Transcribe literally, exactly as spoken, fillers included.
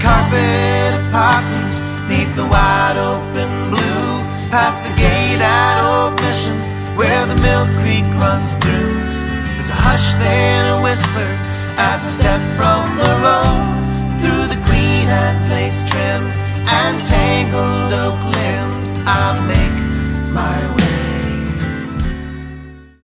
carpet of poppies neath the wide open blue, past the gate at Old Mission where the Mill Creek runs through. There's a hush then a whisper as I step from the road through the Queen Anne's lace trim and tangled oak limbs. I make my